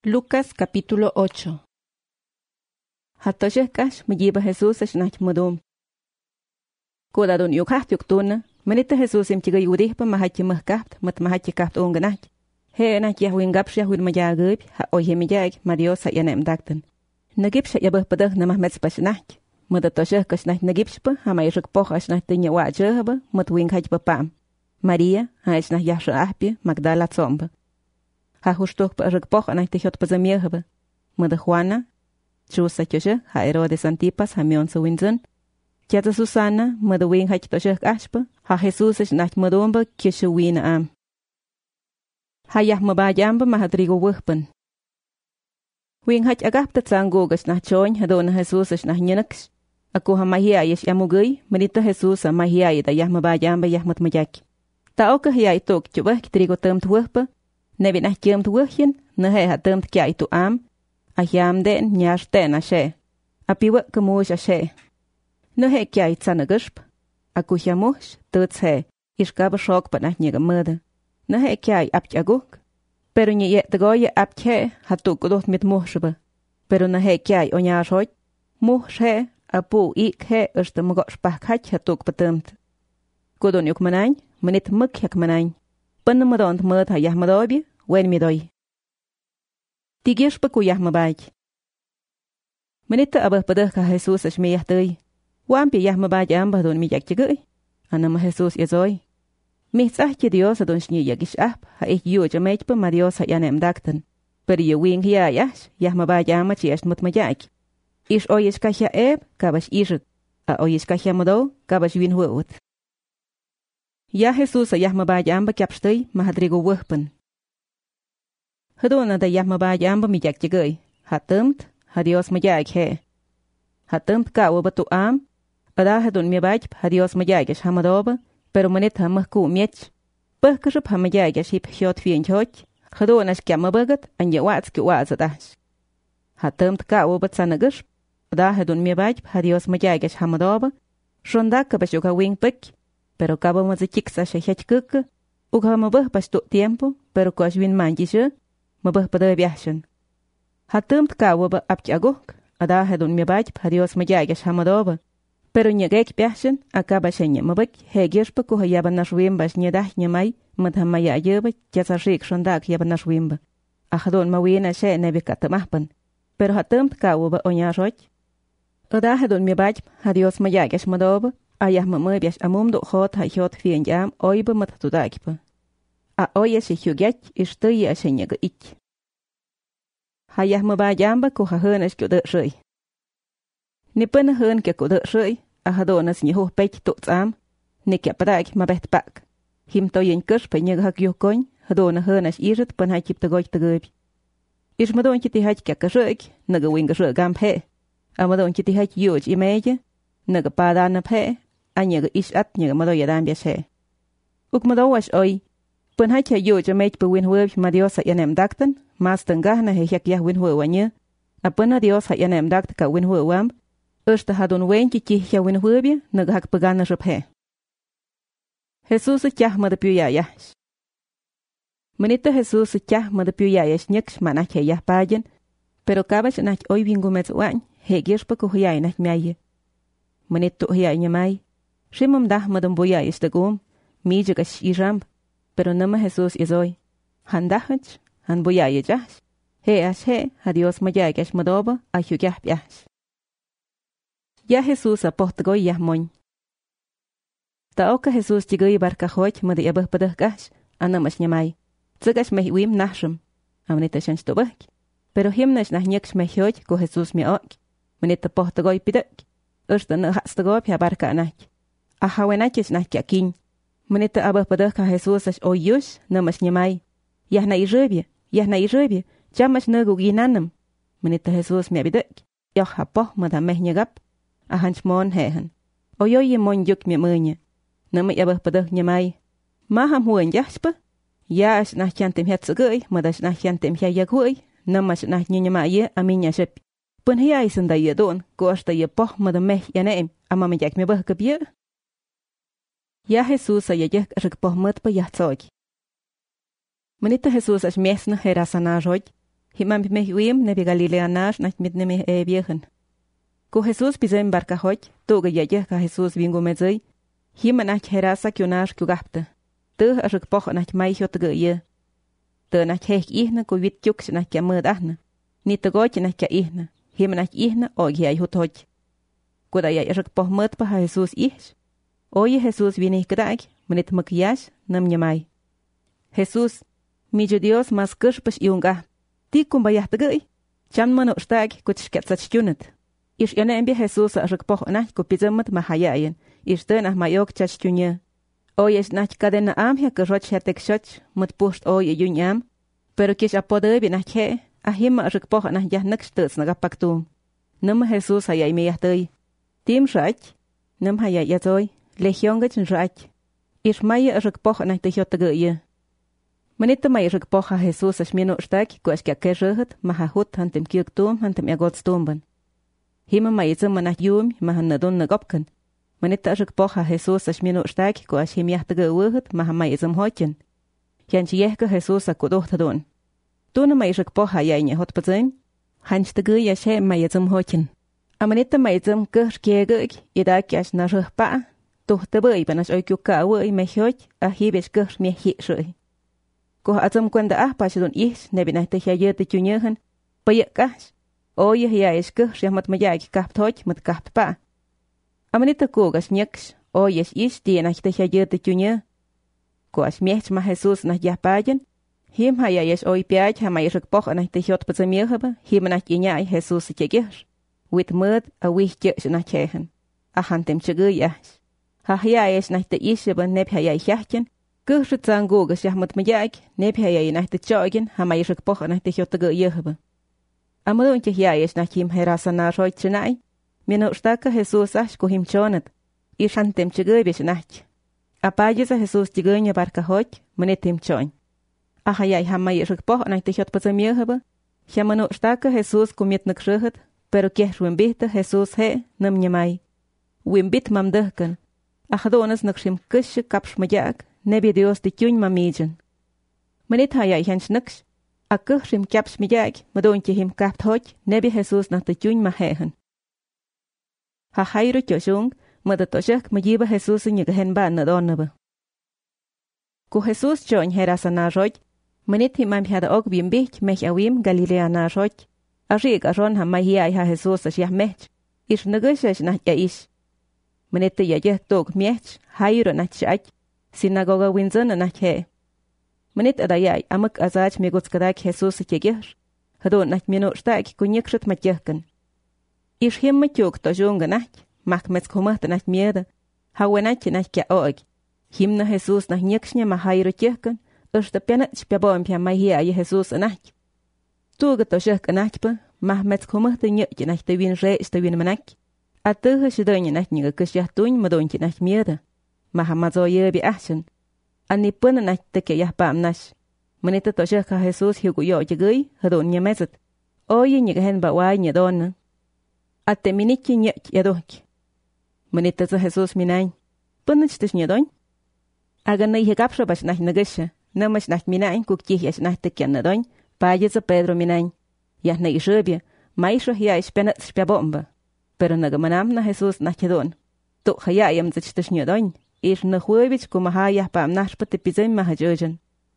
Lucas capítulo 8. Hatoshekash mayiba Jesús esnach mudum. Kodadun yukhat yuktuna, manita Jesús imchiga yudihpa mahachi mahkapt, mat mahachi kapt unganach. He enach yahwingapsh yahwil mayagib, ha oyhemijag, marios ha yanem dakten. Nagipsh yabah padah namah metspashnach. Madatoshekash nach nagipshpa, ha mayrik poch asnach tinya wajahaba, mat winghaj papam. Maria, ha esnach yahsha ahpia, Magdala zomba. Ha hushtok pa ragpoch anay tichot pa zamierhaba. Mada Juana, chusa tjoshe, ha Herodes Antipas, ha mion sa winzan. Tjata Susana, mada wing hach toshek ashpa, ha Jesus is nach madumba, kishe wina am. Ha yah mabajamba mahadrigo wuchpan. Wing hach agapta tsangogas nach choin, ha dona Jesus is nach nyenaks. Ako ha mahia yesh yamugay, manita Jesus ha mahia da yah mabajamba yah matmajak. Ta oka hiya itok tjubah kitrigo term tuwahpa, Nevi nach kiem tuwachjen, nehe ha termt kia itu am, a jam den nyash ten ashe. A piwa kemoos ashe. Nehe kia itzana gusp, a kujamoos, tuts he, iskaba shok pa nach nyega murder. Nehe kia apt aguk, pero nye yet de goye apt he, ha tuk udot mit mohshaba. Pero nehe kia onyash hoj, mohsh he, a pu ik he, uste mogosh pachach ha tuk patermt. Kodon yuk manain, manit muk yak manain. Panna madont murd ha yah madobie, wen mi doi. Tigish pa ku yah mabaj. Manita abah padah ka Jesus as miyah tui. Wampi yah mabaj amba don mi yak chigui. Anama Jesus yazoi. Mihtzah ki Dios adon shni yagish ap, ha ich yu jamej pa ma Dios ha yanem dakten. Pero yu wing hiya yash, yah mabaj amba chi ash mut majak. Ish oyish kahya eb, kabash ishut. A oyish kahya mado, kabash win huut. Ya Jesus yah mabaj amba kyapshtui, mahadrigo wuhpan. Hadona da yah mabaj amba mi jak jigui. Ha termt, ha Dios majak he. Ha termt ka uba tu am, ada hadon mi baj, ha Dios majagish hamadoba, pero manit ha mahku miech. Pahkashub ha majagish hip hyot fien hoch, hadona shkya mabagat, an ya wats ki wazadash. Ha termt ka uba tsanagish, ada hadon mi baj, ha Dios majagish hamadoba, shonda kabashuka wing pek, pero cabo mazikiksa shehachkuk, ugha mabah pastu tiempo, pero koshwin manjishe, mabah pada biashan. Ha termt ka uba apchaguk, ada hadon mi baj, ha Dios majagish hamadoba, pero nyagek biashan, akaba shenya mabak, hegirshpa kuha yabanash wimba shnedah nyamai, madhamaya ayeba, jasashik shondak yabanash wimba. Ahadon mawina she nebikata mahpan, pero ha termt ka uba onyaroj. Ada hadon mi baj, ha Dios majagish madoba, ayah mamabias amum do hot ha hot fien jam oiba matatudakipa. A oye se hyugyach ishtuye a shenyaga ich. Hayah mabajamba ko ha hunas kyo de shui. Nipana hun ke ko de shui, a hadonas ni ho pech to tsam, ni ke padak mabet pak. Him to yen kush pa nyag hak yo koin, hadona hunas irit pan ha kip te goch te gobi. Ish madon kiti hach ke kashuik, naga winga shui gam he. Amadon kiti hach yuj imeje, naga padana he, anyaga ish at nyaga mado yadan biashe. Uk mado wash oi, pan hacha yuj a mech pa win huweb ma Dios ha yanem dakten, mas tangahna he hyak yah win huwa nye, a pana Dios ha yanem dakt ka win huwa wamb, ushta hadon wenki ki hya win huwebia, naga hak pagana shop he. Jesus kyah mada piu yayash. Manita Jesus kyah mada piu yayash nyaksh manach he yah pajen, pero kabash nach oi wingu metz wany, he girshpa ku huyay nach miaye. Manito huyay nyamay, shimam dah madam boya is de gom, mijigash iramb, pero nama Jesus izoi. Handahach, han boya yajash. He ash he, ha Dios majagash madoba, a hyugyah biash. Ya Jesus a portagoy yah moñ. Ta oka Jesus jigoy barka hoch madi abah padah gash, anamash nyamay. Zagash meh wim nasham, amanita shanch tobak. Pero himnash nah nyaksh meh hoch ko Jesus mi ok, manita portagoy pidak. Ushta na hatstagob ya barka anach. Aha wenachis nach kiakin. Manita abah padah ka Jesus ash oyush, namash nyamay. Yah na irubia, chamash nagu ginanam. Manita Jesus mi abidak. Yoh hapoh madameh nyagap. Ahanch mon hehan. Oyoye mon yuk mi munya. Nama abah padah nyamay. Maham huan yashpa. Yash nach chantem hetsugoy, madash nach chantem yayagoy. Namash nach nyamaye aminya shep. Pun hiya isanda yadon, koshta ye poh madameh yaneem, amama yak mi bah kabye. Ya Jesus a yajek rik poh mat pa yahtsoy. Manita Jesus as mesna hera sana roj, Himam meh wim nebi Galilea nash nach mit nemih viejen. Ku Jesús pisem barca hoch, tuga yayeh ka Jesús vingu mezei, hima nach herasa kionash kugapte. Tuh ashuk poch nach mai hot ye. Te nach hech ihne ku wit juk nach kamud ahne. Ni te goch nach ka ihne, hima nach ihne og yai hot hoch. Kuda yai ashuk poch mud pa Jesús ish. Oye Jesús viene graag, menit makiyash nam nyamai. Jesús, mi Dios mas kushpash iunga. Ti kumbayahtegui, chan mano stag kuchkatsachtunet. Ish yonembi Jesús ashuk poch nach ku pizemet mahayayen, ish ten ah mayok chachtunya. Oye es nach cadena amhia que roch hetek shoch, mut pusht oye yunyam, pero kish apode bi nach he, ahima ashuk poch nach yahnek stöts nagapaktum. Num Jesús hayay meyahtei. Tim shach, num hayay yazoy, legiongach shach. Ish maya ashuk poch nach tehyotegui. Manita may ishig pocha Jesús as mino stak kuas kya keshehet mahahut hantem kiektum hantem yagotstumban. Hima may izem manach yum mahan nadun nagopken. Manita ishig pocha Jesús as mino stak kuas himiachtige uhet mahamay izem hochen. Yanchi yehke Jesús a kudohtadun. Tuna may ishig pocha yayne hot pazim. Hanchtige yashe may izem hochen. Amanita may izem kerskiegig idak yash nashih pa. Tuhtebui banash oikyuka uwe mehoch a hibesh kers mehitshui. Ko atzam kwenda pashdon is nebi nach tehayet de tunyehen payekash oye ya eske shyamat mayaki kaptoj mit kappa amanita kogas nyeks oye is die nach tehayet de tunye ko as miech ma Jesús nach yapayen him haya yes oy piach ha mayek poch nach tehot pazamir habe him nach inyai Jesús tjegesh with mud a wich jech nach chehen a hantem chege yas ha ya es nach de is ben neb haya yachen Kushut zangoga shahmat mayak, nebhaya nach de chogen, ha mayshuk poch nach de hyotaga yehbe. Amadon tjayes nach him herasana roichnai, mino staka Jesús ash ko him chonet, ishantem chgebish nach. Apayes a Jesús tjiganya barka hoch, manetim chon. Ahayai ha mayshuk poch nach de hyotpazamyehbe, shamano staka Jesús kumit nakshut, pero kehruimbita Jesús he nam nyamai. Wimbit mamdehken, ahadonas nakshim kush kapsh mayak, nebi Dios de tuñ mamijen. Manit hayay hens nix, a kuchim kaps miyak, madontje him kapt hoch, nebi Jesús nach de tuñ mahehen. Ha hayru tjoshung, madatoshek majiba Jesús in yegen ba na donnabe. Ku Jesús choñ herasa na roch, manit himam hada og bimbich mech awim Galilea na roch, a rig a ron ha mahiyay ha Jesús as yah mech, ish nagush nach ya ish. Manit ya yeh tog mech, hayru nach shach, Sinagoga winzan nach he. Manit adayay amak azach megotskadak Jesús tjegesh. Hadon nach mino stak kunyekshut matjehken. Ish him matyok to jonga nach, mak metskomahta nach mieda. Hawenach nach kya og. Him na Jesús nach nyekshnya mahayro tjehken, ushta penat spjabom pia mahia ye Jesús nach. Tuga to shehka nachpa, mah metskomahta nyek nach te win re sta win manak. Atuha shidonya nach nyega kushyahtuny madonchi nach mieda. Mahamazo yebi ahchen. Ani puna nach teke yahpam nash. Manita to sheka Jesús hiugu yo jigui, hadon nyamezet. Oye nyegehen ba wai nyadona. Ate minichi nyek yadoch. Manita za Jesús minain. Punach tish nyadon? Agan na ihegapsha bash nach nagesha. Namash nach minain kukjih yash nach teke nadon. Paye za Pedro minain. Yah na ishubia. Maisho hiya ishpenat shpiabomba. Pero nagamanam na Jesús nach yadon. Tu hayayam zach tish nyadon. Ish na juevich ku mahayah pa amnashpa te pizem mahajojan.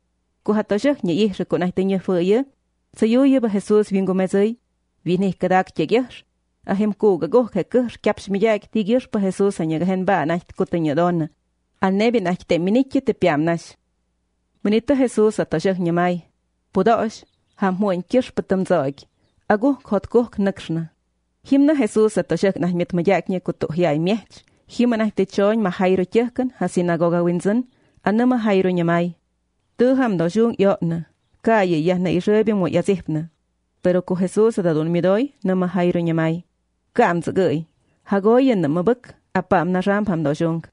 Ku hatoshak nye ihre ku nach tenye fuye, sa yuye ba Jesús vingu mezei, vinih kadak tjegish, ahim ku gagoh ke kush kapsh miyak tigish pa Jesús a nyagahen ba nach ku tenye donna, al nebi nach te minikye te piamnash. Manita Jesús atoshak nyamai, pudosh, ham huan kish pa tamzog, aguh kot kuh knakshna. Himna Jesús atoshak nach mit mayak nye ku tuhyay miech, Hima nach te choñ mahayro tjehken ha sinagoga winzan, anna mahayro nyamai. Tu ham do jung yotna, kaye yahna isrebi mo yazipna. Pero ku Jesús adadun midoy na mahayro nyamai. Kam zagui, hagoyen na mabuk, apam na ram ham do jung.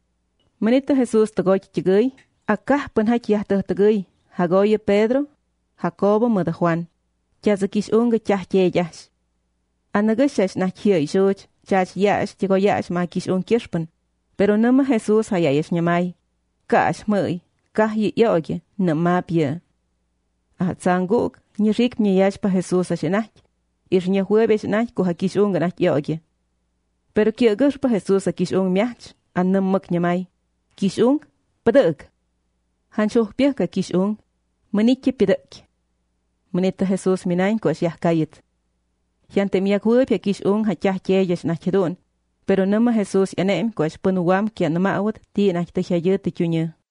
Manita Jesús tagoy tjigui, akah panhach yahtah tagui, hagoye Pedro, Jacobo mada Juan. Yazakish unga tjahye yash. Anagashash nach hiyo ishoch, chach yash tigo yash ma kish un kirshpan, pero nama Jesús hayayesh nyamai. Kash muy, kah yi yoge, nama pia. Ahatzanguk, Ni rik ni yachpa Jesús ashenach. Ni jueves nach ko hakish unga nach yoge. Pero ki agurpa Jesús akish ung miach, an nammak nyamay. Kish ung, padag. Han shuhpia ka kish ung, manitye pidak. Manita Jesús minain ko asyah kayit. Yante miyak huwepya kish ung hatyah kyeyash nachedun. Pero nama Jesús yanem ko ash panuwam kya namaawat ti nach tahyayat tityunya.